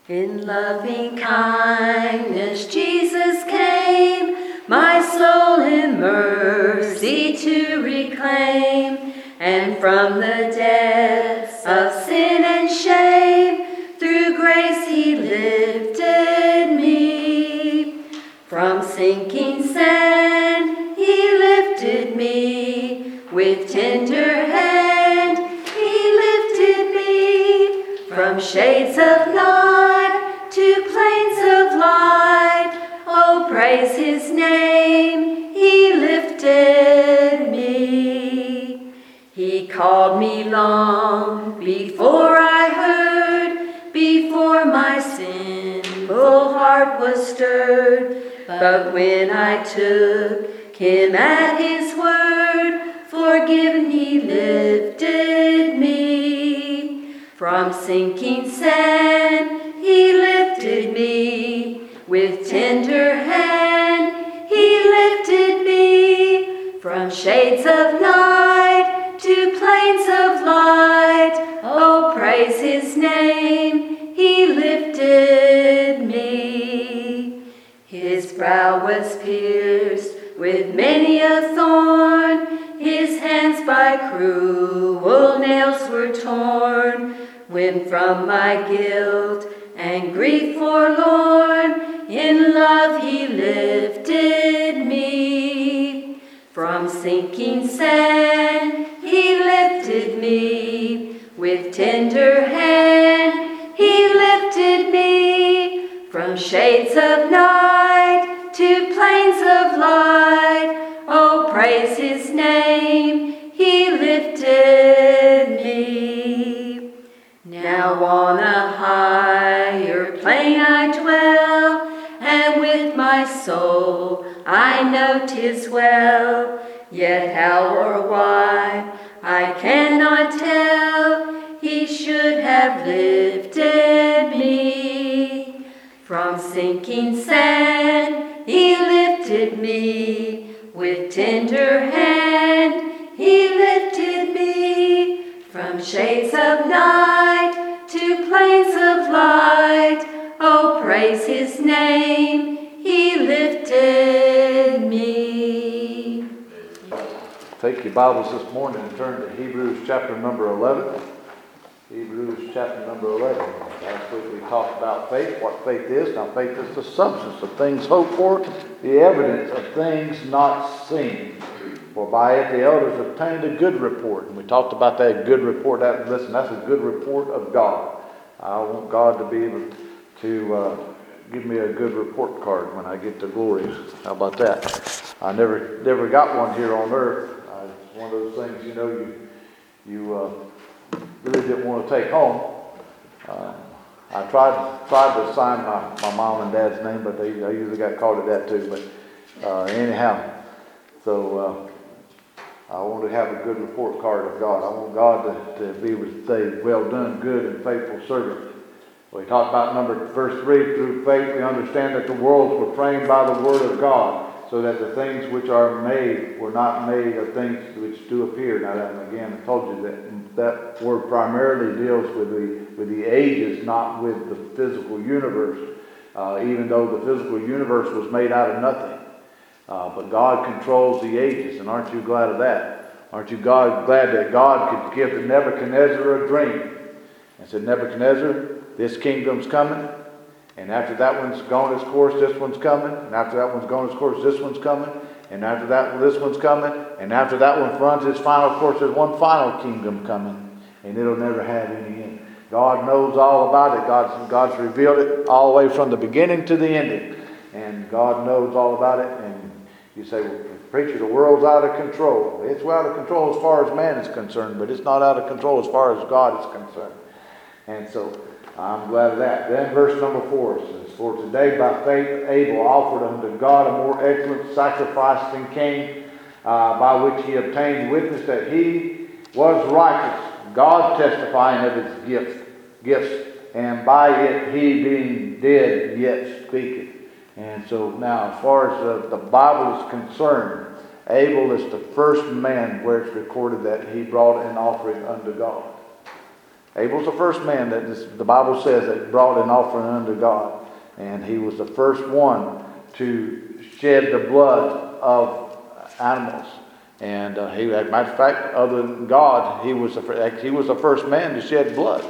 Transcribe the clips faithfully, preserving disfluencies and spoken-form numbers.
In loving kindness Jesus came, my soul in mercy to reclaim, and from the depths of sin and shame, through grace he lifted me. From sinking sand he lifted me, with tender hand he lifted me. From shades of night to plains of light, oh, praise his name, he lifted me. He called me long before I heard, before my sinful heart was stirred. But when I took him at his word, forgiven he lifted me. From sinking sand he lifted me, with tender hand he lifted me. From shades of night to plains of light, oh, praise his name, he lifted me. His brow was pierced with many a thorn, his hands by cruel nails were torn. When from my guilt and grief forlorn, in love he lifted me. From sinking sand he lifted me, with tender hand he lifted me. From shades of night to plains of light, oh, praise his name, he lifted me. Now on a higher plane I dwell, and with my soul I know 'tis well. Yet how or why I cannot tell, he should have lifted me. From sinking sand he lifted me, with tender hand he lifted me. From shades of night to plains of light, oh, praise his name, he lifted me. Take your Bibles this morning and turn to Hebrews chapter number eleven. Hebrews chapter number eleven. Last week we talked about faith, what faith is. Now faith is the substance of things hoped for, the evidence of things not seen. For by it the elders obtained a good report. And we talked about that good report. That, listen, that's a good report of God. I want God to be able to uh, give me a good report card when I get to glory. How about that? I never never got one here on earth. Uh, it's one of those things, you know, you you uh, really didn't want to take home. Uh, I tried tried to sign my, my mom and dad's name, but they I usually got called at that too. But uh, anyhow, so uh, I want to have a good report card of God. I want God to, to be with say, well done, good and faithful servant. We talked about number verse three. Through faith we understand that the worlds were framed by the word of God, so that the things which are made were not made of things which do appear. Now, that, again, I told you that that word primarily deals with the with the ages, not with the physical universe. Uh, even though the physical universe was made out of nothing, uh, but God controls the ages, and aren't you glad of that? Aren't you God glad that God could give to Nebuchadnezzar a dream and said, Nebuchadnezzar, this kingdom's coming, and after that one's gone its course, this one's coming, and after that one's gone its course, this one's coming, and after that, this one's coming, and after that one runs its final course, there's one final kingdom coming, and it'll never have any end. God knows all about it. God's, God's revealed it all the way from the beginning to the ending, and God knows all about it. And you say, well, preacher, the world's out of control. It's out of control as far as man is concerned, but it's not out of control as far as God is concerned. And so I'm glad of that. Then verse number four says, for today by faith Abel offered unto God a more excellent sacrifice than Cain, uh, by which he obtained witness that he was righteous, God testifying of his gifts, gifts, and by it he being dead yet speaketh. And so now, as far as uh, the Bible is concerned, Abel is the first man where it's recorded that he brought an offering unto God. Abel's the first man that this, the Bible says that brought an offering unto God. And he was the first one to shed the blood of animals. And uh, he, as a matter of fact, other than God, he was, the, he was the first man to shed blood.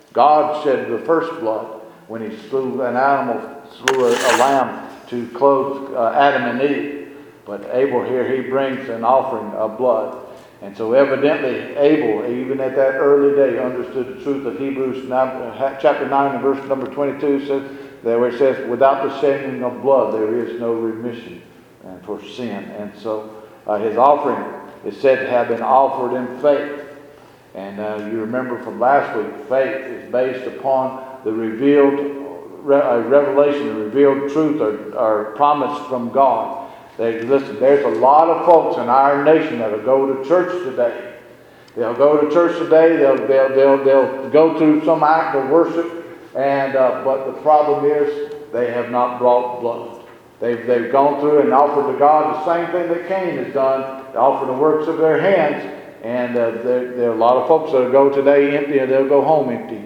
God shed the first blood when he slew an animal, slew a, a lamb to clothe uh, Adam and Eve. But Abel here, he brings an offering of blood. And so evidently Abel, even at that early day, understood the truth of Hebrews chapter nine and verse number twenty-two says, there where it says, without the shedding of blood there is no remission for sin. And so uh, his offering is said to have been offered in faith. And uh, you remember from last week, faith is based upon the revealed re- uh, revelation, the revealed truth or, or promise from God. They, listen, there's a lot of folks in our nation that will go to church today. They'll go to church today. They'll they'll they'll, they'll go through some act of worship. And uh, but the problem is they have not brought blood. They've they've gone through and offered to God the same thing that Cain has done, to offer the works of their hands. And uh, there, there are a lot of folks that go today empty, and they'll go home empty.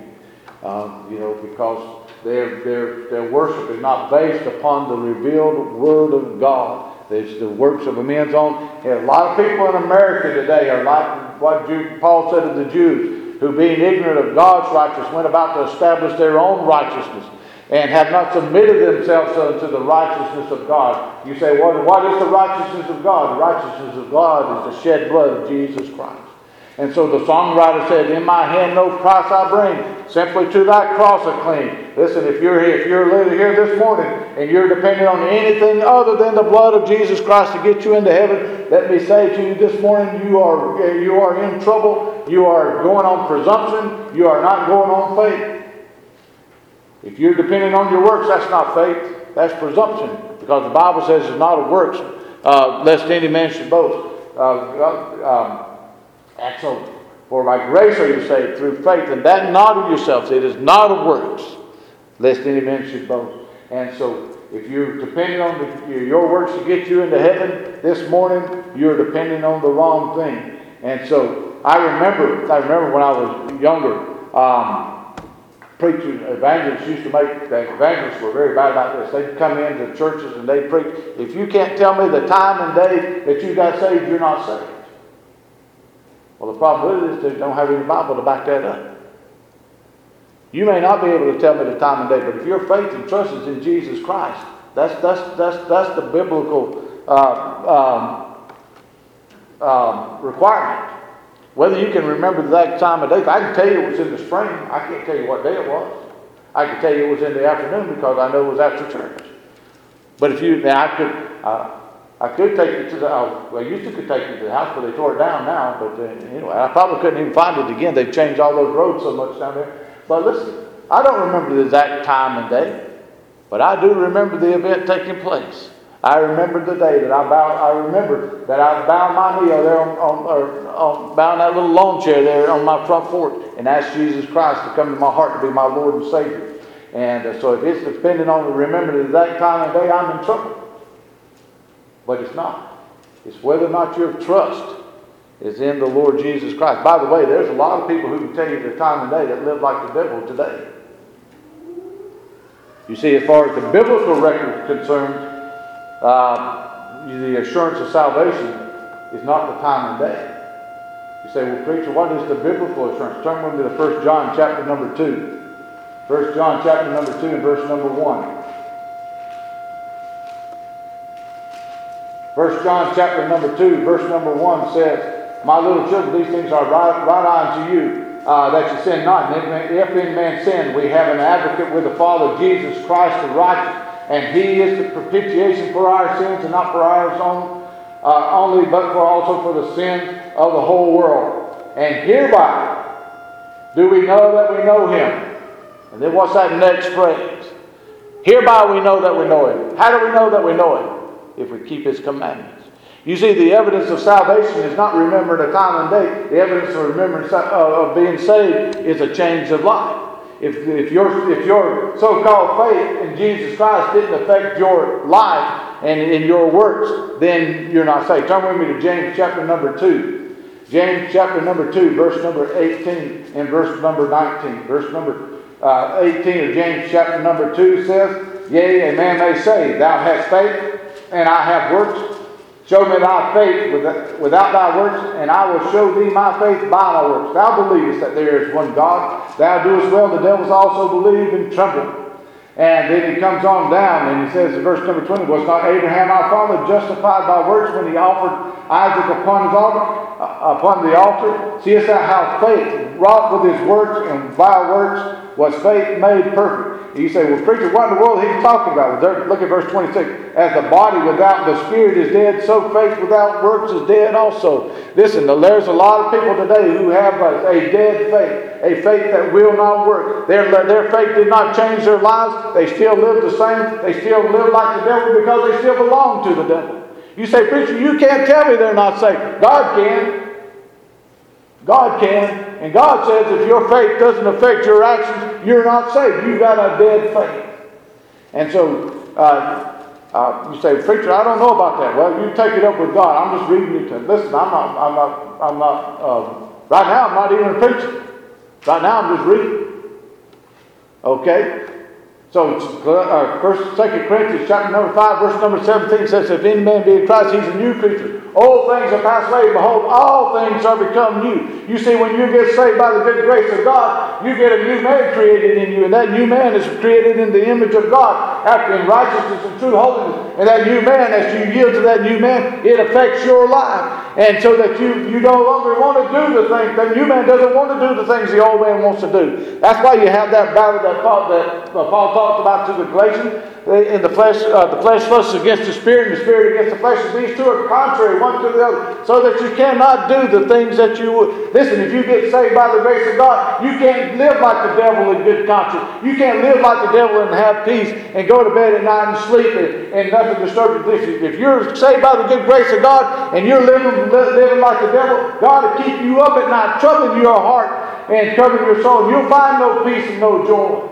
Um, you know, because their their their worship is not based upon the revealed Word of God. It's the works of a men's own. A lot of people in America today are like what Jude, Paul said of the Jews, who being ignorant of God's righteousness went about to establish their own righteousness and have not submitted themselves unto the righteousness of God. You say, well, what is the righteousness of God? The righteousness of God is the shed blood of Jesus Christ. And so the songwriter said, in my hand no price I bring, simply to thy cross I cling. Listen, if you're here, if you're here this morning and you're depending on anything other than the blood of Jesus Christ to get you into heaven, let me say to you this morning, you are, you are in trouble. You are going on presumption. You are not going on faith. If you're depending on your works, that's not faith. That's presumption. Because the Bible says it's not of works, uh, lest any man should boast. Uh, um, And so, for by grace are you saved through faith, and that not of yourselves. It is not of works, lest any man should boast. And so, if you're depending on the, your works to get you into heaven this morning, you're depending on the wrong thing. And so, I remember, I remember when I was younger, um, preachers, evangelists used to make, the evangelists were very bad about this. They'd come into churches and they'd preach, if you can't tell me the time and day that you got saved, you're not saved. Well, the problem with it is they don't have any Bible to back that up. You may not be able to tell me the time and day, but if your faith and trust is in Jesus Christ, that's that's that's that's the biblical uh, um, um, requirement. Whether you can remember the exact time of day, I can tell you it was in the spring. I can't tell you what day it was. I can tell you it was in the afternoon because I know it was after church. But if you, now I could. Uh, I could take you to the house. Well, I used to could take you to the house, but they tore it down now. But uh, anyway, I probably couldn't even find it again. They've changed all those roads so much down there. But listen, I don't remember the exact time and day, but I do remember the event taking place. I remember the day that I bowed. I remember that I bound my knee there on, on, or on bound that little lawn chair there on my front porch and asked Jesus Christ to come to my heart to be my Lord and Savior. And uh, so if it's depending on remembering the exact time and day, I'm in trouble. But it's not. It's whether or not your trust is in the Lord Jesus Christ. By the way, there's a lot of people who can tell you the time and day that live like the devil today. You see, as far as the biblical record is concerned, uh, the assurance of salvation is not the time and day. You say, well, preacher, what is the biblical assurance? Turn with me to First John chapter number two. First John chapter number two and verse number one. First John chapter number two, verse number one says, my little children, these things are right, right unto you, uh, that you sin not. And if any man sin, we have an advocate with the Father, Jesus Christ the righteous. And he is the propitiation for our sins, and not for ours own, uh, only, but for also for the sins of the whole world. And hereby do we know that we know him. And then what's that next phrase? Hereby we know that we know him. How do we know that we know him? If we keep his commandments. You see, the evidence of salvation is not remembering a time and date. The evidence of remembering uh, of being saved is a change of life. If, if your if your so-called faith in Jesus Christ didn't affect your life and in your works, then you're not saved. Turn with me to James chapter number two. James chapter number two, verse number eighteen and verse number nineteen. Verse number uh, eighteen of James chapter number two says, Yea, a man may say, Thou hast faith, and I have works. Show me thy faith without thy works, and I will show thee my faith by my works. Thou believest that there is one God. Thou doest well. The devils also believe and tremble. And then he comes on down and he says in verse number twenty, Was not Abraham our father justified by works when he offered Isaac upon his altar, uh, upon the altar? Seest thou how faith wrought with his works, and by works was faith made perfect? You say, well, preacher, what in the world are you talking about? Well, look at verse twenty-six. As the body without the spirit is dead, so faith without works is dead also. Listen, there's a lot of people today who have a, a dead faith, a faith that will not work. Their, their faith did not change their lives. They still live the same. They still live like the devil because they still belong to the devil. You say, preacher, you can't tell me they're not saved. God can. God can. And God says if your faith doesn't affect your actions, you're not saved. You've got a dead faith. And so, uh, uh, you say, preacher, I don't know about that. Well, you take it up with God. I'm just reading you to listen. I'm not. I'm not. I'm not. Uh, right now, I'm not even preaching. Right now, I'm just reading. Okay. So, uh, First, Second Corinthians chapter number five, verse number seventeen says, If any man be in Christ, he's a new creature. Old things are passed away. Behold, all things are become new. You see, when you get saved by the good grace of God, you get a new man created in you. And that new man is created in the image of God, after in righteousness and true holiness. And that new man, as you yield to that new man, it affects your life. And so that you, you no longer want to do the things. The new man doesn't want to do the things the old man wants to do. That's why you have that battle that Paul, that Paul talked about to the Galatians. In the flesh, uh, the flesh lusts against the spirit, and the spirit against the flesh. And these two are contrary one to the other, so that you cannot do the things that you would. Listen, if you get saved by the grace of God, you can't live like the devil in good conscience. You can't live like the devil and have peace and go to bed at night and sleep and, and nothing disturbs you. If you're saved by the good grace of God and you're living living like the devil, God will keep you up at night, troubling your heart and troubling your soul. You'll find no peace and no joy.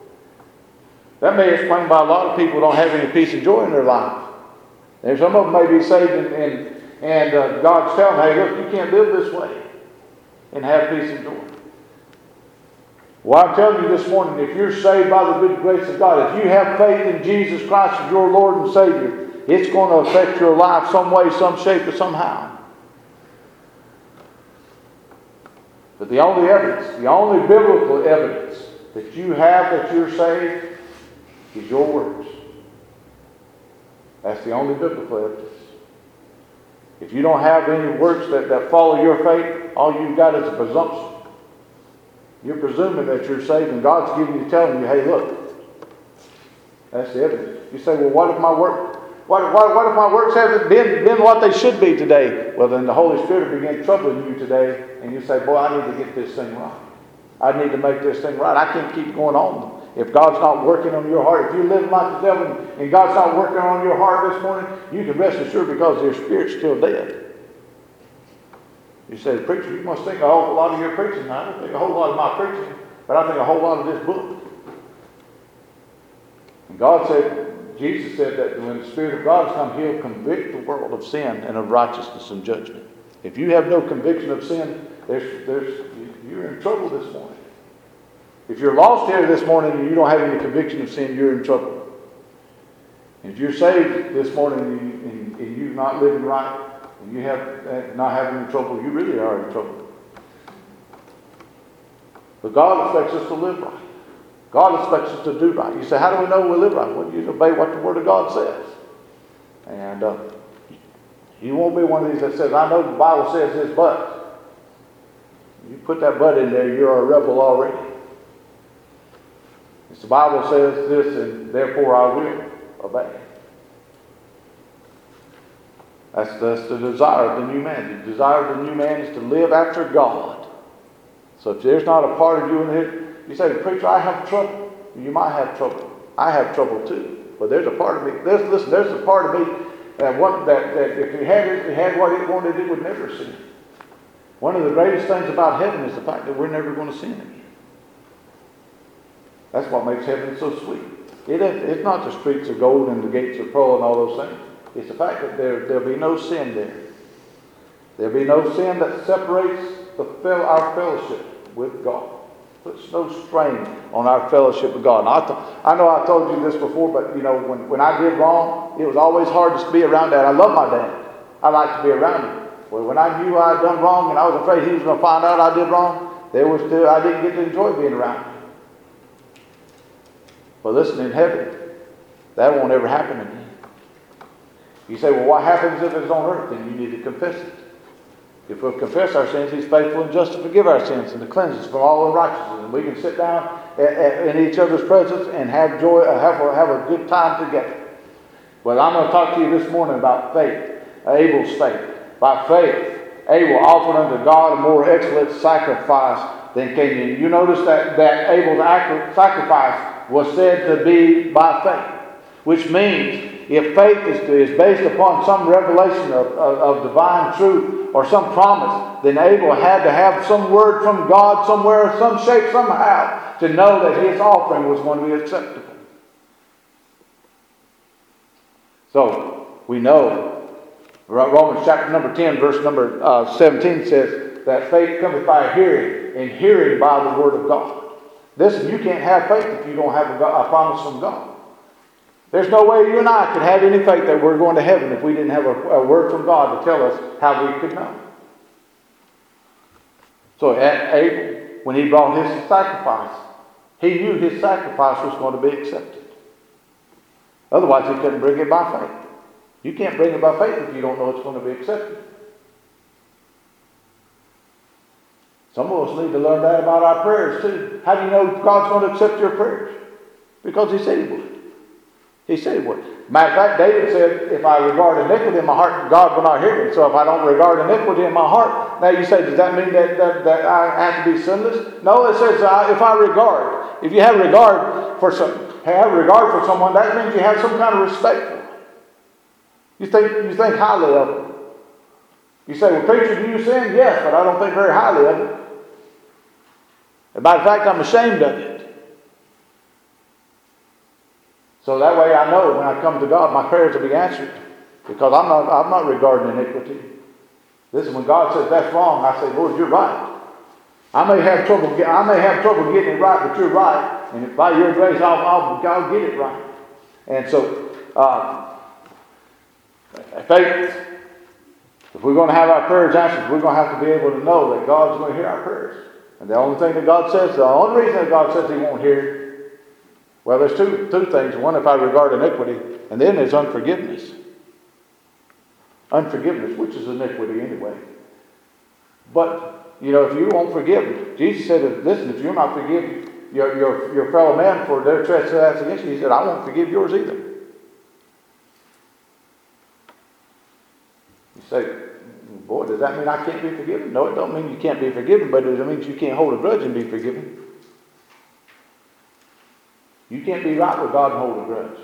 That may explain why a lot of people don't have any peace and joy in their life. And some of them may be saved and, and, and uh, God's telling them, hey, look, you can't live this way and have peace and joy. Well, I'm telling you this morning, if you're saved by the good grace of God, if you have faith in Jesus Christ as your Lord and Savior, it's going to affect your life some way, some shape, or somehow. But the only evidence, the only biblical evidence that you have that you're saved is your works. That's the only biblical evidence. If you don't have any works that, that follow your faith, all you've got is a presumption. You're presuming that you're saved, and God's giving you, telling you, hey, look, that's the evidence. You say, well, what if my work, what, what, what if my works haven't been, been what they should be today? Well, then the Holy Spirit will begin troubling you today, and you say, boy, I need to get this thing right. I need to make this thing right. I can't keep going on. If God's not working on your heart, if you're living like the devil and God's not working on your heart this morning, you can rest assured because your spirit's still dead. You say, preacher, you must think a whole lot of your preaching. I don't think a whole lot of my preaching, but I think a whole lot of this book. And God said, Jesus said that when the Spirit of God has come, He'll convict the world of sin and of righteousness and judgment. If you have no conviction of sin, there's, there's, you're in trouble this morning. If you're lost here this morning and you don't have any conviction of sin, you're in trouble. If you're saved this morning and, and, and you're not living right, and you have not having any trouble, you really are in trouble. But God expects us to live right. God expects us to do right. You say, how do we know we live right? Well, you obey what the Word of God says. And uh, you won't be one of these that says, I know the Bible says this, but. You put that but in there, you're a rebel already. The Bible says this, and therefore I will obey. That's, that's the desire of the new man. The desire of the new man is to live after God. So if there's not a part of you in here, you say, preacher, I have trouble. You might have trouble. I have trouble too. But there's a part of me. There's, listen, there's a part of me that, one, that, that if it had, it had what it wanted, it would never sin. One of the greatest things about heaven is the fact that we're never going to sin again. That's what makes heaven so sweet. It, it's not the streets of gold and the gates of pearl and all those things. It's the fact that there, there'll be no sin there. There'll be no sin that separates the fel- our fellowship with God. Puts no strain on our fellowship with God. And I, th- I know I told you this before, but you know, when, when I did wrong, it was always hard to be around Dad. I love my dad. I like to be around him. Well, when I knew I had done wrong and I was afraid he was going to find out I did wrong, there was still, I didn't get to enjoy being around him. But listen, in heaven, that won't ever happen again. You say, well, what happens if it's on earth? Then you need to confess it. If we'll confess our sins, He's faithful and just to forgive our sins and to cleanse us from all unrighteousness. And we can sit down at, at, in each other's presence and have joy, uh, have, a, have a good time together. Well, I'm going to talk to you this morning about faith, Abel's faith. By faith, Abel offered unto God a more excellent sacrifice than Cain. You notice that, that Abel's sacrifice was said to be by faith, which means if faith is, is based upon some revelation of, of, of divine truth or some promise, then Abel had to have some word from God somewhere, some shape, somehow, to know that his offering was going to be acceptable. So, we know, Romans chapter number ten, verse number uh, seventeen says that faith cometh by hearing, and hearing by the word of God. Listen, you can't have faith if you don't have a, a promise from God. There's no way you and I could have any faith that we're going to heaven if we didn't have a, a word from God to tell us how we could know. So at Abel, when he brought his sacrifice, he knew his sacrifice was going to be accepted. Otherwise, he couldn't bring it by faith. You can't bring it by faith if you don't know it's going to be accepted. Some of us need to learn that about our prayers too. How do you know God's going to accept your prayers? Because He said He would. He said He would. Matter of fact, David said, if I regard iniquity in my heart, God will not hear me. So if I don't regard iniquity in my heart, now you say, does that mean that, that, that I have to be sinless? No, it says uh, if I regard. If you have regard for some, have regard for someone, that means you have some kind of respect for them. You think, you think highly of them. You say, well, preacher, do you sin? Yes, but I don't think very highly of it. As a matter of fact, I'm ashamed of it. So that way I know when I come to God, my prayers will be answered. Because I'm not, I'm not regarding iniquity. Listen, when God says that's wrong, I say, Lord, you're right. I may have trouble, I may have trouble getting it right, but you're right. And by your grace, I'll, I'll, I'll get it right. And so, uh, faith, if we're going to have our prayers answered, we're going to have to be able to know that God's going to hear our prayers. And the only thing that God says, the only reason that God says He won't hear, well, there's two, two things. One, if I regard iniquity, and then there's unforgiveness. Unforgiveness, which is iniquity anyway. But, you know, if you won't forgive, Jesus said, listen, if you're not forgiving your, your, your fellow man for their trespass against you, He said, I won't forgive yours either. You say, boy, does that mean I can't be forgiven? No, it don't mean you can't be forgiven, but it means you can't hold a grudge and be forgiven. You can't be right with God and hold a grudge.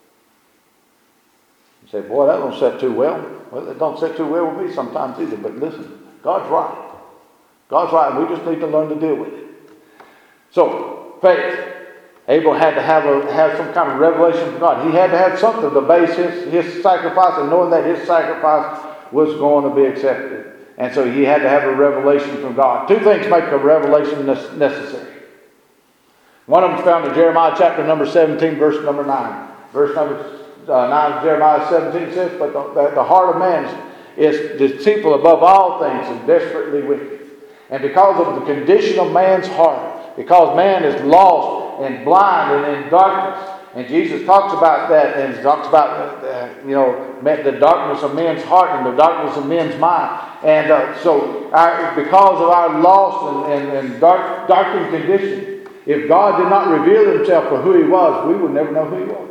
You say, boy, that don't set too well. Well, it don't set too well with me sometimes either, but listen, God's right. God's right, and we just need to learn to deal with it. So, faith. Abel had to have a have some kind of revelation from God. He had to have something to base his, his sacrifice and knowing that his sacrifice was going to be accepted. And so he had to have a revelation from God. Two things make a revelation necessary. One of them is found in Jeremiah chapter number seventeen, verse number nine. Verse number uh, nine of Jeremiah seventeen says, but the, the heart of man is, is deceitful above all things and desperately wicked. And because of the condition of man's heart, because man is lost and blind and in darkness, and Jesus talks about that, and he talks about uh, you know the darkness of men's heart and the darkness of men's mind. And uh, so, our, because of our lost and, and, and dark, darkened condition, if God did not reveal Himself for who He was, we would never know who He was.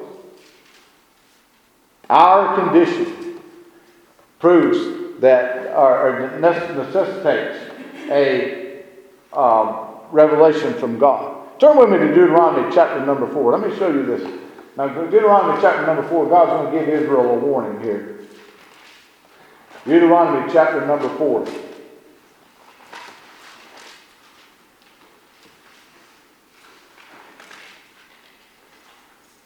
Our condition proves that, or, or necessitates a um, revelation from God. Turn with me to Deuteronomy chapter number four. Let me show you this. Now, Deuteronomy chapter number four, God's going to give Israel a warning here. Deuteronomy chapter number four.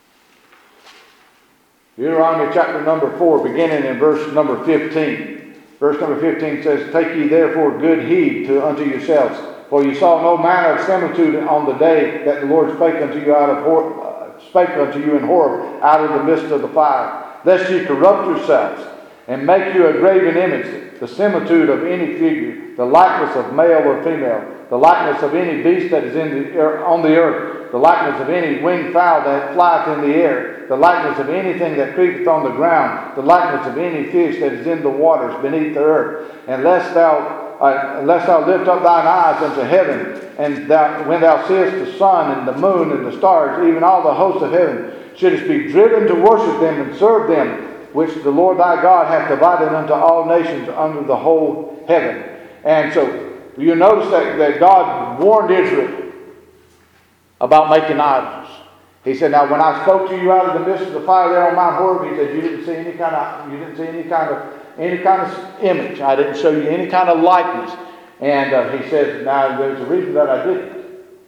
Deuteronomy chapter number four, beginning in verse number fifteen. Verse number fifteen says, Take ye therefore good heed to unto yourselves, for you saw no manner of similitude on the day that the Lord spake unto you out of Hor- uh, spake unto you in Horeb out of the midst of the fire, lest ye corrupt yourselves, and make you a graven image, the similitude of any figure, the likeness of male or female, the likeness of any beast that is in the earth, on the earth, the likeness of any winged fowl that flieth in the air, the likeness of anything that creepeth on the ground, the likeness of any fish that is in the waters beneath the earth. And lest thou, uh, unless thou lift up thine eyes unto heaven, and thou, when thou seest the sun and the moon and the stars, even all the hosts of heaven, shouldest be driven to worship them and serve them, which the Lord thy God hath divided unto all nations under the whole heaven. And so you notice that, that God warned Israel about making idols. He said, now when I spoke to you out of the midst of the fire there on Mount Horeb, he said, you didn't see any kind of you didn't see any kind of any kind of image. I didn't show you any kind of likeness. And uh, he said, now there's a reason that I didn't.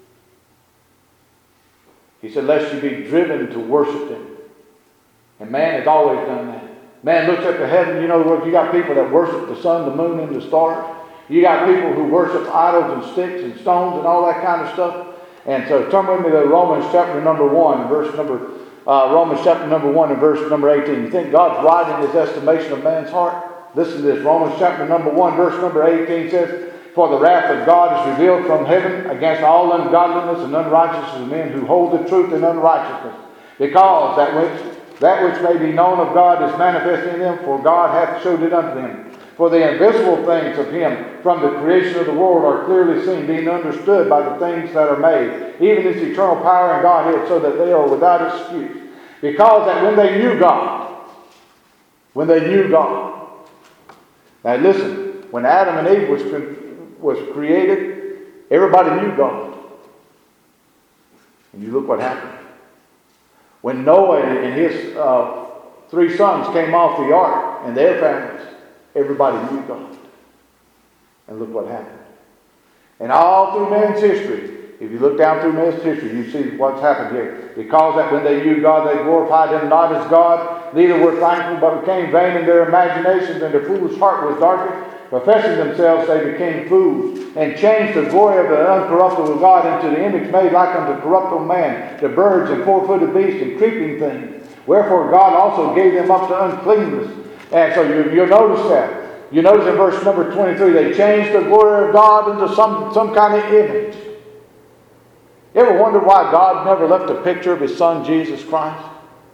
He said, lest you be driven to worship them. And man has always done that. Man looks up to heaven. You know, you got people that worship the sun, the moon, and the stars. You got people who worship idols and sticks and stones and all that kind of stuff. And so turn with me to Romans chapter number one, verse number uh, Romans chapter number one and verse number eighteen. You think God's right in his estimation of man's heart? Listen to this. Romans chapter number one, verse number eighteen says, For the wrath of God is revealed from heaven against all ungodliness and unrighteousness of men who hold the truth in unrighteousness, because that which that which may be known of God is manifest in them, for God hath showed it unto them. For the invisible things of him from the creation of the world are clearly seen, being understood by the things that are made, even his eternal power and Godhead, so that they are without excuse. Because that when they knew God, when they knew God. Now listen, when Adam and Eve was, was created, everybody knew God. And you look what happened. When Noah and his uh, three sons came off the ark and their families, everybody knew God. And look what happened. And all through man's history, if you look down through man's history, you see what's happened here. Because that when they knew God, they glorified him not as God, neither were thankful, but became vain in their imaginations, and their foolish heart was darkened. Professing themselves, they became fools, and changed the glory of the uncorruptible God into the image made like unto corruptible man, the birds and four-footed beasts and creeping things. Wherefore God also gave them up to uncleanness. And so you, you'll notice that. You notice in verse number twenty-three, they changed the glory of God into some, some kind of image. You ever wonder why God never left a picture of his son Jesus Christ?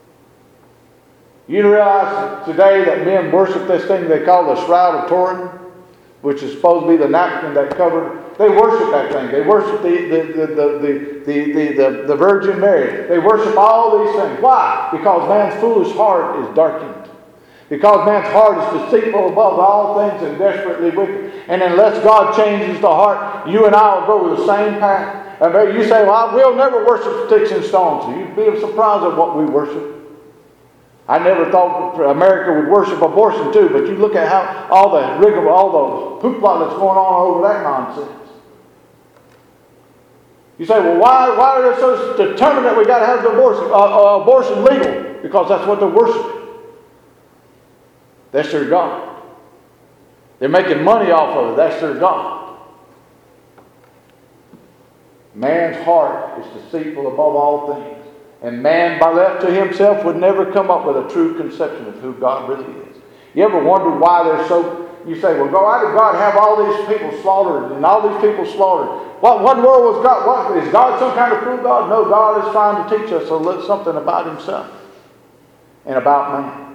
You realize today that men worship this thing they call the Shroud of Turin, which is supposed to be the napkin that covered. They worship that thing. They worship the, the, the, the, the, the, the, the Virgin Mary. They worship all these things. Why? Because man's foolish heart is darkened. Because man's heart is deceitful above all things and desperately wicked. And unless God changes the heart, you and I will go the same path. And you say, well, we'll never worship sticks and stones. You'd be surprised at what we worship. I never thought America would worship abortion too, but you look at how all the rigmarole, all the hoopla that's going on over that nonsense. You say, well, why, why are they so determined that we got to have the abortion, uh, uh, abortion legal? Because that's what they're worshiping. That's their God. They're making money off of it. That's their God. Man's heart is deceitful above all things. And man, by left to himself, would never come up with a true conception of who God really is. You ever wondered why they're so... You say, well, why did God have all these people slaughtered and all these people slaughtered? What, what world was God? What, is God some kind of cruel God? No, God is trying to teach us a little, something about himself and about man.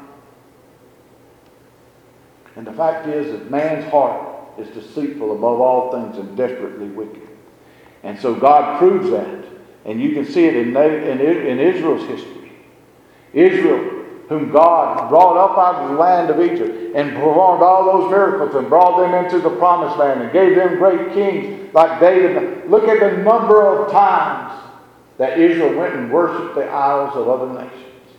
And the fact is that man's heart is deceitful above all things and desperately wicked. And so God proves that. And you can see it in, in, in Israel's history. Israel, whom God brought up out of the land of Egypt and performed all those miracles and brought them into the promised land and gave them great kings like David. Look at the number of times that Israel went and worshipped the idols of other nations.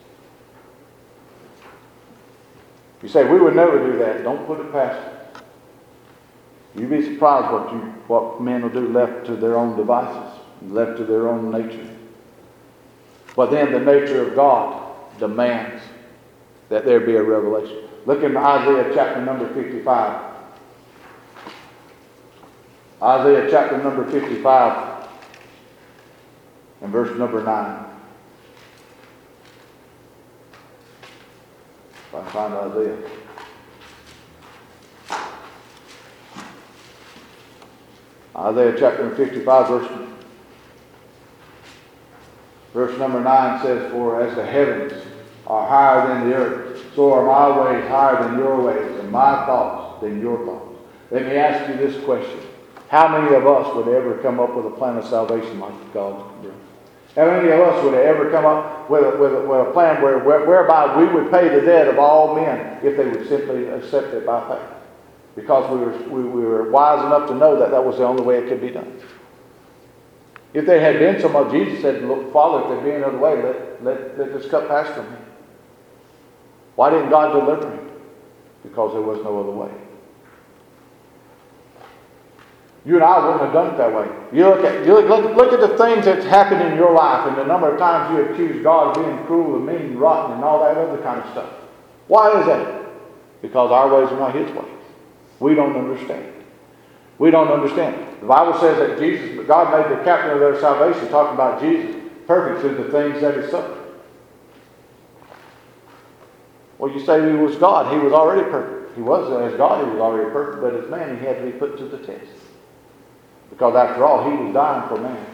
You say, we would never do that. Don't put it past us. You'd be surprised what, you, what men will do left to their own devices, left to their own nature. But then the nature of God demands that there be a revelation. Look in Isaiah chapter number fifty-five. Isaiah chapter number fifty-five and verse number nine. If I can find Isaiah. Isaiah chapter fifty-five, verse, verse number nine says, "For as the heavens are higher than the earth, so are my ways higher than your ways, and my thoughts than your thoughts." Let me ask you this question. How many of us would ever come up with a plan of salvation like God's doing? How many of us would ever come up with a, with a, with a plan where, where, whereby we would pay the debt of all men if they would simply accept it by faith? Because we were, we, we were wise enough to know that that was the only way it could be done. If there had been some, Jesus said, "Look, Father, if there be another way, let, let, let this cup pass from me." Why didn't God deliver him? Because there was no other way. You and I wouldn't have done it that way. You look at you look, look, look at the things that's happened in your life and the number of times you accuse God of being cruel and mean and rotten and all that other kind of stuff. Why is that? Because our ways are not His ways. We don't understand. We don't understand. The Bible says that Jesus, God made the captain of their salvation, talking about Jesus, perfect through the things that He suffered. Well, you say He was God. He was already perfect. He was, as God, He was already perfect, but as man, He had to be put to the test. Because after all, He was dying for man.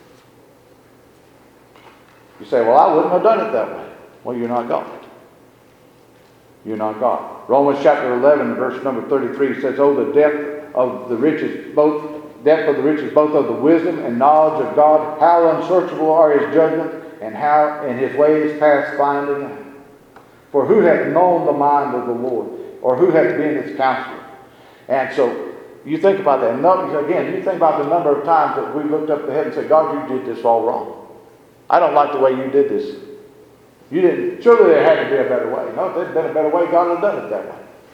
You say, "Well, I wouldn't have done it that way." Well, you're not God. You're not God. Romans chapter eleven, verse number thirty-three says, "Oh, the depth of the riches, both depth of the riches, both of the wisdom and knowledge of God, how unsearchable are His judgments, and how in His ways past finding out. For who hath known the mind of the Lord, or who hath been His counselor?" And so, you think about that. And again, you think about the number of times that we looked up to heaven and said, "God, you did this all wrong. I don't like the way you did this. You didn't. Surely there had to be a better way." No, if there had been a better way, God would have done it that way.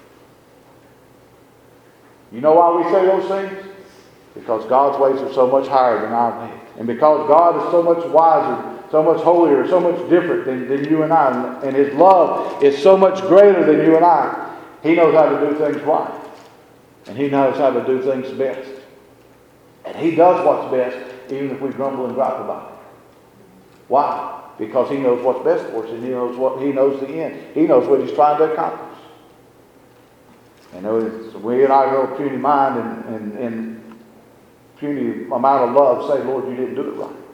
You know why we say those things? Because God's ways are so much higher than our ways. And because God is so much wiser, so much holier, so much different than, than you and I, and His love is so much greater than you and I, He knows how to do things right. And He knows how to do things best. And He does what's best, even if we grumble and gripe about it. Why? Because He knows what's best for us, and He knows what He knows the end. He knows what He's trying to accomplish. You know, so we in our little puny mind and, and, and puny amount of love say, "Lord, you didn't do it right."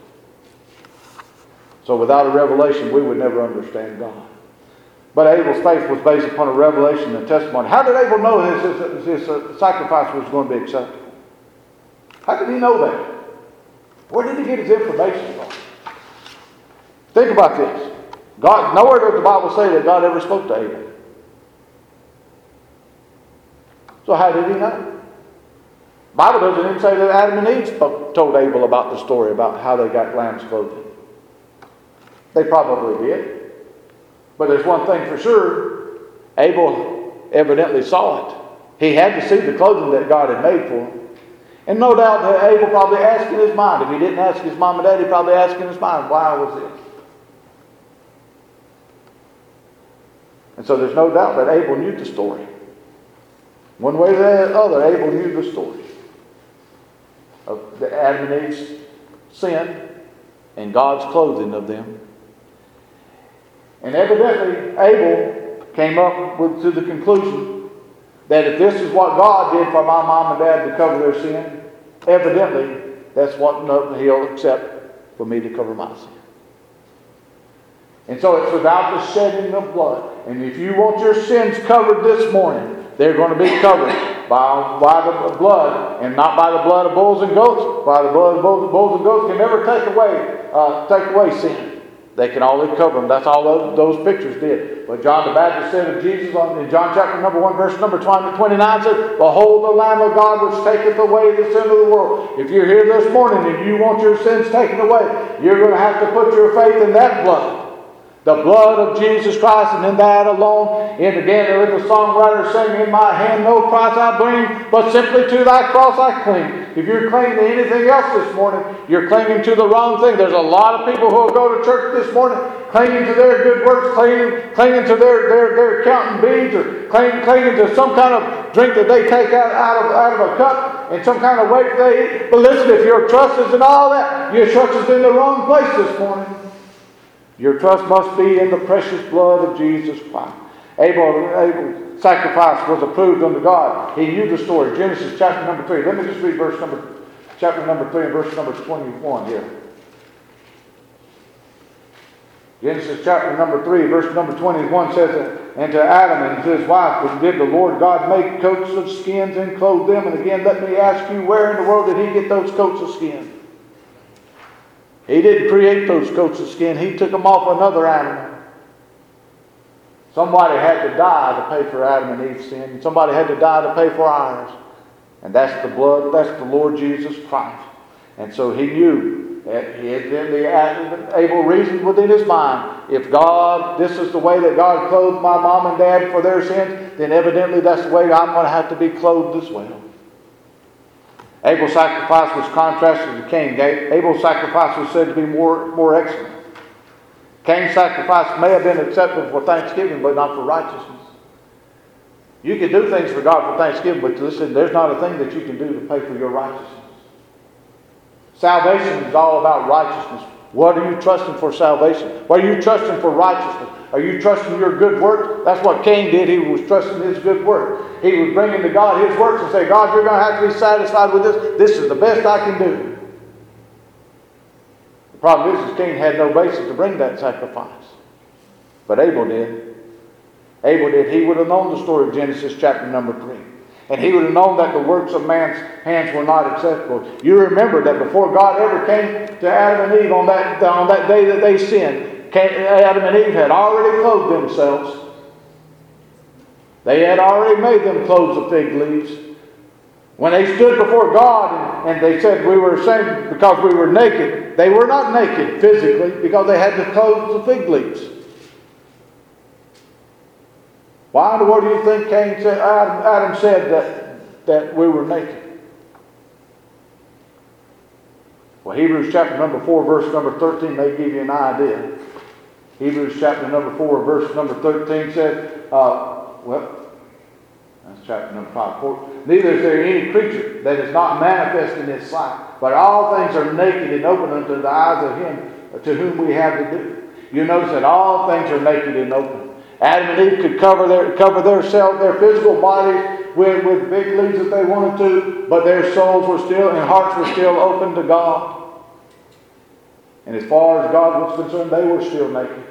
So without a revelation, we would never understand God. But Abel's faith was based upon a revelation and testimony. How did Abel know his, his, his sacrifice was going to be acceptable? How did he know that? Where did he get his information from? Think about this. God, nowhere does the Bible say that God ever spoke to Abel. So how did he know? The Bible doesn't even say that Adam and Eve spoke, told Abel about the story about how they got lamb's clothing. They probably did. But there's one thing for sure. Abel evidently saw it. He had to see the clothing that God had made for him. And no doubt that Abel probably asked in his mind. If he didn't ask his mom and dad, he probably asked in his mind, "Why was this?" And so there's no doubt that Abel knew the story. One way or the other, Abel knew the story of the Adam and Eve's sin and God's clothing of them. And evidently, Abel came up with, to the conclusion that if this is what God did for my mom and dad to cover their sin, evidently that's what He'll accept for me to cover my sin. And so it's without the shedding of blood. And if you want your sins covered this morning, they're going to be covered by, by the blood, and not by the blood of bulls and goats. By the blood of bulls, bulls and goats can never take away uh, take away sin. They can only cover them. That's all those, those pictures did. But John the Baptist said of Jesus in John chapter number one, verse number twenty-nine said, "Behold the Lamb of God which taketh away the sin of the world." If you're here this morning and you want your sins taken away, you're going to have to put your faith in that blood. The blood of Jesus Christ, and in that alone. And again, there is a songwriter saying, in my hand no price I bring, but simply to thy cross I cling. If you're clinging to anything else this morning, you're clinging to the wrong thing. There's a lot of people who will go to church this morning clinging to their good works, clinging, clinging to their, their, their counting beads, or clinging, clinging to some kind of drink that they take out, out, of, out of a cup and some kind of weight they eat. But listen, if your trust is in all that, your trust is in the wrong place this morning. Your trust must be in the precious blood of Jesus Christ. Abel, Abel's sacrifice was approved unto God. He knew the story. Genesis chapter number three. Let me just read verse number, chapter number three and verse number twenty-one here. Genesis chapter number three, verse number twenty-one says, and to Adam and to his wife did the Lord God make coats of skins and clothe them. And again, let me ask you, where in the world did he get those coats of skin? He didn't create those coats of skin. He took them off another animal. Somebody had to die to pay for Adam and Eve's sin. Somebody had to die to pay for ours. And that's the blood, that's the Lord Jesus Christ. And so he knew that he had been the able reasoned within his mind. If God, this is the way that God clothed my mom and dad for their sins, then evidently that's the way I'm going to have to be clothed as well. Abel's sacrifice was contrasted to Cain. Abel's sacrifice was said to be more, more excellent. Cain's sacrifice may have been acceptable for thanksgiving, but not for righteousness. You can do things for God for thanksgiving, but listen, there's not a thing that you can do to pay for your righteousness. Salvation is all about righteousness. What are you trusting for salvation? What are you trusting for righteousness? Are you trusting your good works? That's what Cain did. He was trusting his good work. He was bringing to God his works and say, God, you're going to have to be satisfied with this. This is the best I can do. The problem is, is Cain had no basis to bring that sacrifice. But Abel did. Abel did. He would have known the story of Genesis chapter number three. And he would have known that the works of man's hands were not acceptable. You remember that before God ever came to Adam and Eve on that, on that day that they sinned, Adam and Eve had already clothed themselves. They had already made them clothes of fig leaves. When they stood before God and, and they said we were ashamed because we were naked, they were not naked physically because they had the clothes of fig leaves. Why in the world do you think Cain said, Adam, Adam said that, that we were naked? Well, Hebrews chapter number four, verse number thirteen may give you an idea. Hebrews chapter number four, verse number thirteen says, uh, well, that's chapter number five. Four. Neither is there any creature that is not manifest in his sight, but all things are naked and open unto the eyes of him to whom we have to do. You notice that all things are naked and open. Adam and Eve could cover their cover their self, their physical bodies with, with big leaves if they wanted to, but their souls were still and hearts were still open to God. And as far as God was concerned, they were still naked.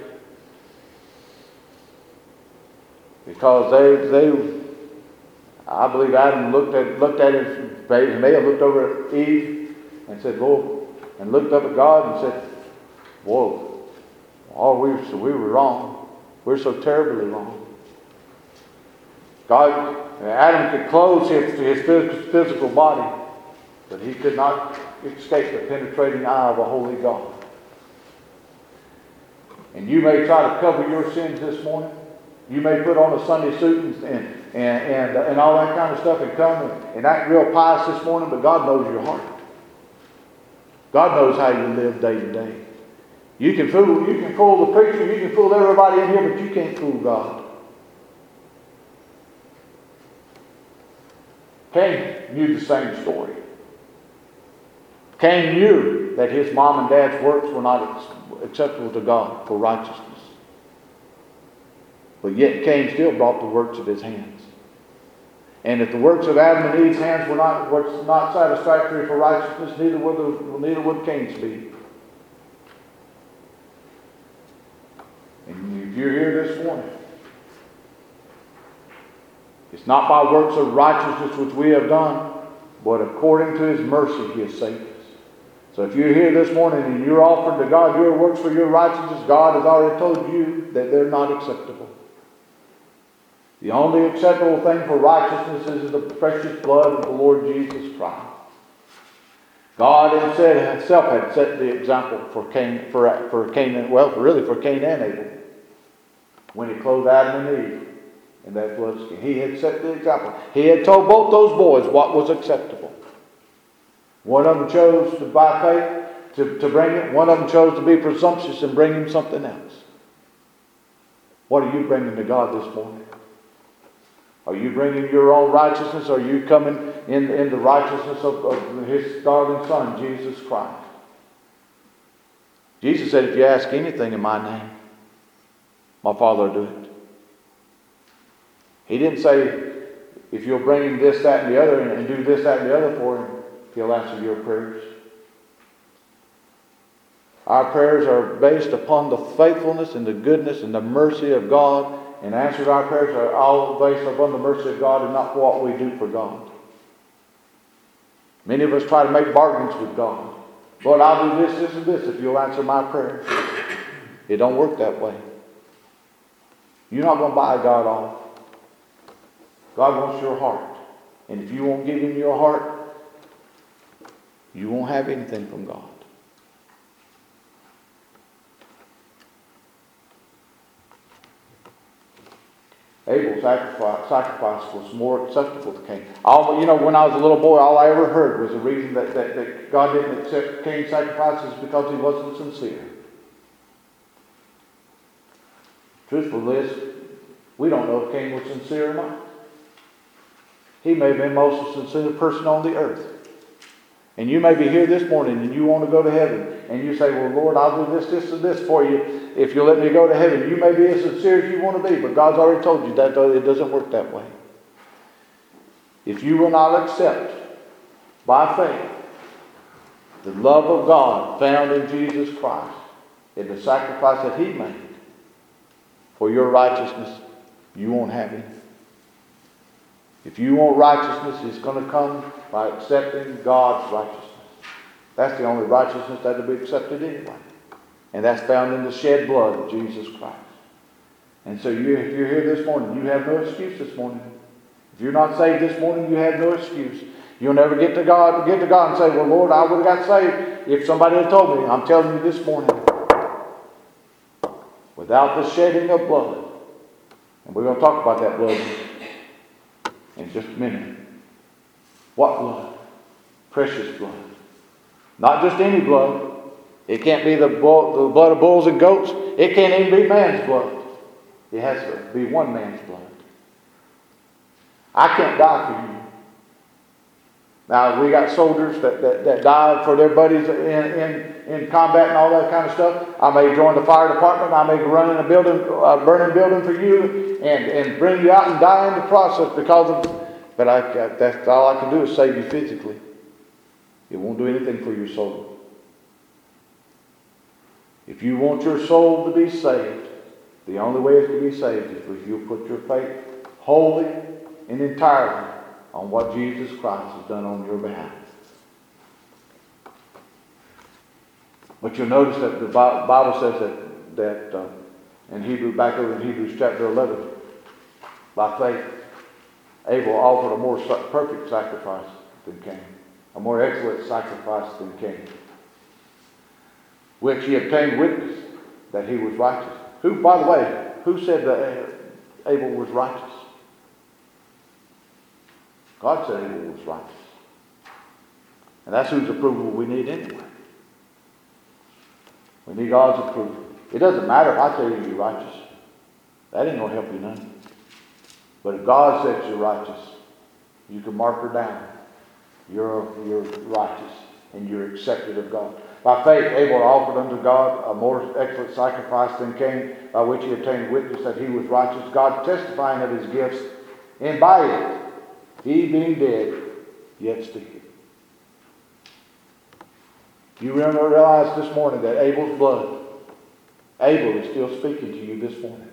Because they they I believe Adam looked at looked at his face, may have looked over at Eve and said, Lord, and looked up at God and said, whoa, oh, we, so we were wrong. We're so terribly wrong. God, Adam could clothe his, his physical body, but he could not escape the penetrating eye of a holy God. And you may try to cover your sins this morning. You may put on a Sunday suit and and and, and, and all that kind of stuff and come and, and act real pious this morning, but God knows your heart. God knows how you live day to day. You can fool, you can fool the preacher, you can fool everybody in here, but you can't fool God. Cain knew the same story. Cain knew that his mom and dad's works were not acceptable to God for righteousness. But yet Cain still brought the works of his hands. And if the works of Adam and Eve's hands were not, were not satisfactory for righteousness, neither would, the, neither would Cain's be. And if you're here this morning, it's not by works of righteousness which we have done, but according to his mercy he has saved us. So if you're here this morning and you're offering to God your works for your righteousness, God has already told you that they're not acceptable. The only acceptable thing for righteousness is the precious blood of the Lord Jesus Christ. God himself had set the example for Cain, for, for Cain, well, really for Cain and Abel. when he clothed Adam and Eve in that blood skin. He had set the example. He had told both those boys what was acceptable. One of them chose to, by faith, to, to bring it. One of them chose to be presumptuous and bring him something else. What are you bringing to God this morning? Are you bringing your own righteousness? Or are you coming in, in the righteousness of, of His darling Son, Jesus Christ? Jesus said, if you ask anything in my name, my Father will do it. He didn't say, if you'll bring him this, that, and the other, and, and do this, that, and the other for him, He'll answer your prayers. Our prayers are based upon the faithfulness and the goodness and the mercy of God. And answered our prayers are all based upon the mercy of God and not what we do for God. Many of us try to make bargains with God. Lord, I'll do this, this, and this if you'll answer my prayers. It don't work that way. You're not going to buy God off. God wants your heart. And if you won't give Him your heart, you won't have anything from God. Abel's sacrifice, sacrifice was more acceptable to Cain. All, you know, when I was a little boy, all I ever heard was the reason that, that, that God didn't accept Cain's sacrifices because he wasn't sincere. Truthfully, is, we don't know if Cain was sincere or not. He may have been the most sincere person on the earth. And you may be here this morning and you want to go to heaven. And you say, well, Lord, I'll do this, this, and this for you if you let me go to heaven. You may be as sincere as you want to be, but God's already told you that it doesn't work that way. If you will not accept by faith the love of God found in Jesus Christ and the sacrifice that He made for your righteousness, you won't have Him. If you want righteousness, it's going to come by accepting God's righteousness. That's the only righteousness that will be accepted anyway. And that's found in the shed blood of Jesus Christ. And so you, if you're here this morning, you have no excuse this morning. If you're not saved this morning, you have no excuse. You'll never get to God, get to God and say, well, Lord, I would have got saved if somebody had told me. I'm telling you this morning, without the shedding of blood, and we're going to talk about that blood in just a minute. What blood? Precious blood. Not just any blood. It can't be the, bull, the blood of bulls and goats. It can't even be man's blood. It has to be one man's blood. I can't die for you. Now, we got soldiers that, that, that died for their buddies in, in, in combat and all that kind of stuff. I may join the fire department. I may run in a building, a burning building for you and, and bring you out and die in the process because of... But I, that's all I can do is save you physically. It won't do anything for your soul. If you want your soul to be saved, the only way it can be saved is if you put your faith wholly and entirely on what Jesus Christ has done on your behalf. But you'll notice that the Bible says that, that uh, in Hebrew, back over in Hebrews chapter eleven, by faith, Abel offered a more perfect sacrifice than Cain, a more excellent sacrifice than Cain, which he obtained witness that he was righteous. Who, by the way, who said that Abel was righteous? God said Abel was righteous. And that's whose approval we need anyway. We need God's approval. It doesn't matter if I tell you you're righteous. That ain't going to help you none. But if God says you're righteous, you can mark her down. You're, you're righteous and you're accepted of God. By faith, Abel offered unto God a more excellent sacrifice than Cain, by which he obtained witness that he was righteous, God testifying of his gifts, and by it, he being dead, yet speaketh. You remember, realize this morning that Abel's blood, Abel is still speaking to you this morning.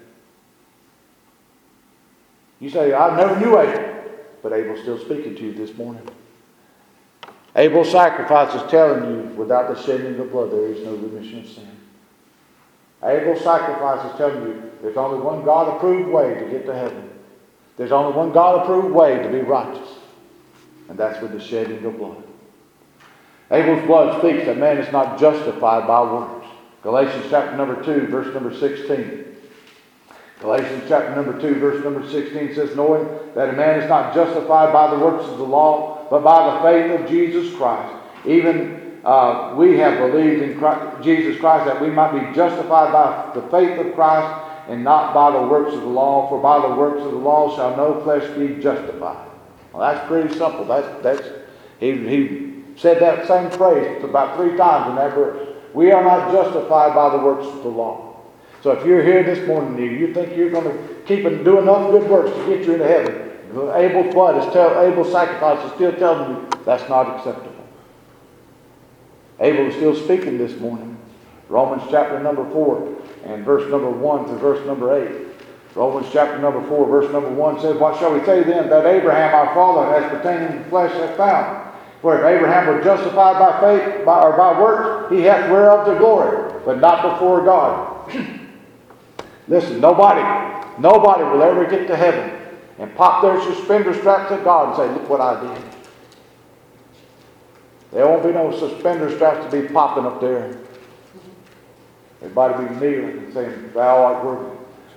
You say, I never knew Abel, but Abel's still speaking to you this morning. Abel's sacrifice is telling you, without the shedding of blood, there is no remission of sin. Abel's sacrifice is telling you, there's only one God-approved way to get to heaven. There's only one God-approved way to be righteous. And that's with the shedding of blood. Abel's blood speaks that man is not justified by works. Galatians chapter number two, verse number sixteen. Galatians chapter number two, verse number sixteen says, knowing that a man is not justified by the works of the law, but by the faith of Jesus Christ. Even uh, we have believed in Christ, Jesus Christ, that we might be justified by the faith of Christ and not by the works of the law. For by the works of the law shall no flesh be justified. Well, that's pretty simple. That's, that's, he, he said that same phrase about three times in that verse. We are not justified by the works of the law. So if you're here this morning and you think you're going to keep and do enough good works to get you into heaven, Abel's blood is tell, Abel's sacrifice is still telling you that's not acceptable. Abel is still speaking this morning. Romans chapter number four and verse number one to verse number eight. Romans chapter number four, verse number one says, what shall we say then that Abraham our father as pertaining to flesh hath found? For if Abraham were justified by faith by, or by works, he hath whereof the glory, but not before God. Listen, nobody, nobody will ever get to heaven and pop their suspender straps at God and say, look what I did. There won't be no suspender straps to be popping up there. Everybody be kneeling and saying, thou art worthy.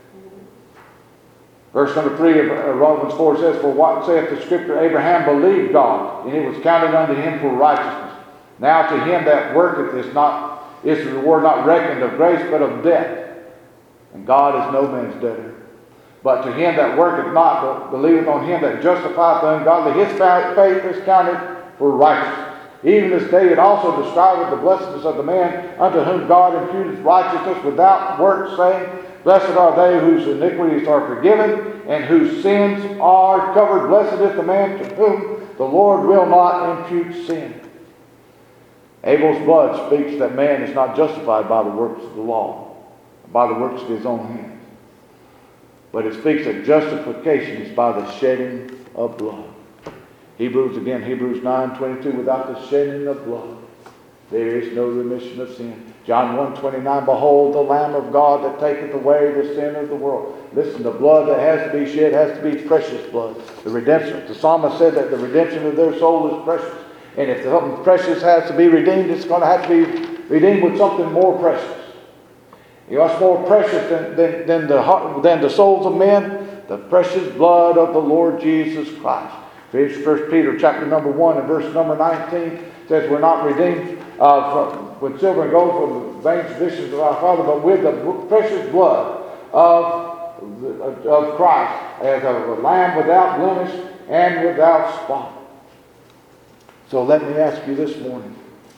Verse number three of Romans four says, for what saith the Scripture, Abraham believed God, and it was counted unto him for righteousness. Now to him that worketh is not is the reward not reckoned of grace, but of debt. And God is no man's debtor. But to him that worketh not, but believeth on him that justifieth the ungodly, his faith is counted for righteousness. Even as David also describeth the blessedness of the man unto whom God imputeth righteousness without works, saying, blessed are they whose iniquities are forgiven, and whose sins are covered. Blessed is the man to whom the Lord will not impute sin. Abel's blood speaks that man is not justified by the works of the law, by the works of his own hands. But it speaks that justification is by the shedding of blood. Hebrews again, Hebrews nine twenty-two, without the shedding of blood, there is no remission of sin. John one twenty-nine, behold the Lamb of God that taketh away the sin of the world. Listen, the blood that has to be shed has to be precious blood. The redemption. The psalmist said that the redemption of their soul is precious. And if something precious has to be redeemed, it's going to have to be redeemed with something more precious. You know what's more precious than, than, than, the, than the souls of men? The precious blood of the Lord Jesus Christ. First Peter chapter number one and verse number nineteen says we're not redeemed uh, from, with silver and gold from the vain traditions of our Father, but with the precious blood of, of Christ, as of a lamb without blemish and without spot. So let me ask you this morning,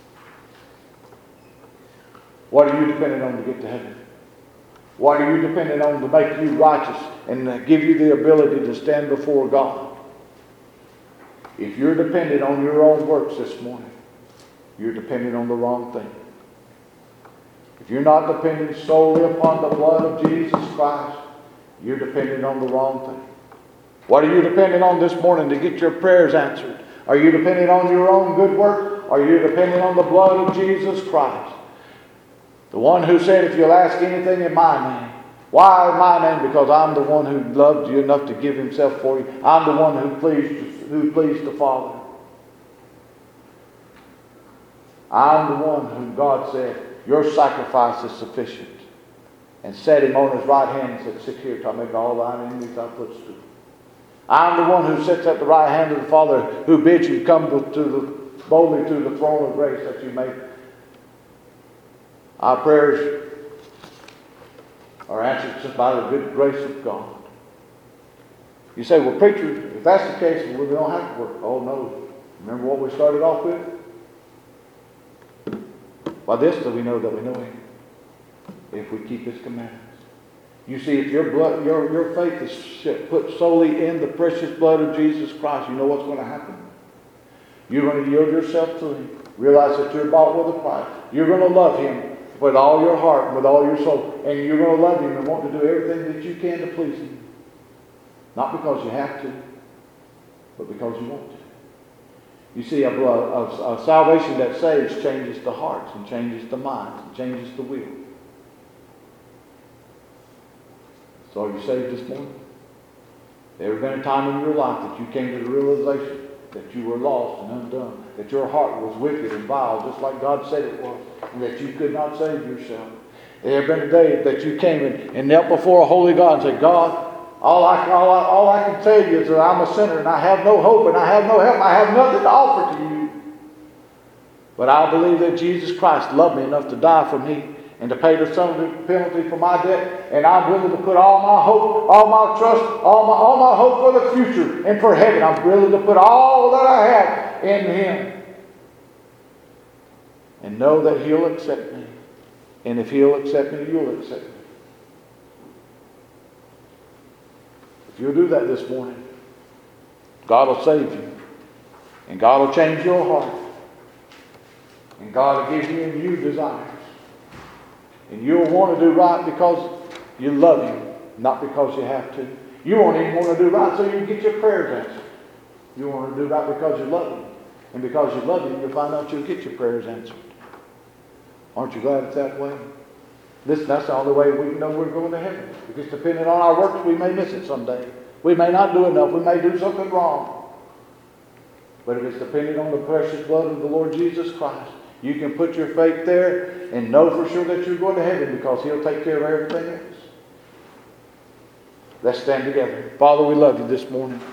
what are you dependent on to get to heaven? What are you dependent on to make you righteous and give you the ability to stand before God? If you're dependent on your own works this morning, you're dependent on the wrong thing. If you're not dependent solely upon the blood of Jesus Christ, you're dependent on the wrong thing. What are you dependent on this morning to get your prayers answered? Are you dependent on your own good work? Or are you dependent on the blood of Jesus Christ? The one who said, if you'll ask anything in my name. Why in my name? Because I'm the one who loved you enough to give himself for you. I'm the one who pleased, who pleased the Father. I'm the one whom God said, your sacrifice is sufficient. And set him on his right hand and said, sit here till I make all thine enemies thy footstool. I'm the one who sits at the right hand of the Father, who bids you come to the, boldly to the throne of grace that you may. Our prayers are answered by the good grace of God. You say, well, preacher, if that's the case, well, we don't have to work. Oh, no. Remember what we started off with? By this do we know that we know him, if we keep his commandments. You see, if your blood, your, your faith is put solely in the precious blood of Jesus Christ, you know what's going to happen? You're going to yield yourself to him. Realize that you're bought with a price. You're going to love him with all your heart and with all your soul. And you're going to love him and want to do everything that you can to please him. Not because you have to, but because you want to. You see, a, a, a salvation that saves changes the hearts and changes the minds and changes the will. So are you saved this morning? There ever been a time in your life that you came to the realization that you were lost and undone, that your heart was wicked and vile, just like God said it was, and that you could not save yourself? There been a day that you came and, and knelt before a holy God and said, God, all I, all, I, all I can tell you is that I'm a sinner and I have no hope and I have no help. I have nothing to offer to you. But I believe that Jesus Christ loved me enough to die for me and to pay the some penalty for my debt. And I'm willing to put all my hope, all my trust, all my, all my hope for the future and for heaven. I'm willing to put all that I have in Him. And know that He'll accept me. And if He'll accept me, you'll accept me. If you'll do that this morning, God will save you. And God will change your heart. And God will give you new desires. And you'll want to do right because you love Him, not because you have to. You won't even want to do right so you can get your prayers answered. You want to do right because you love Him. And because you love Him, you'll find out you'll get your prayers answered. Aren't you glad it's that way? Listen, that's the only way we can know we're going to heaven. Because depending on our works, we may miss it someday. We may not do enough. We may do something wrong. But if it's dependent on the precious blood of the Lord Jesus Christ, you can put your faith there and know for sure that you're going to heaven because He'll take care of everything else. Let's stand together. Father, we love You this morning.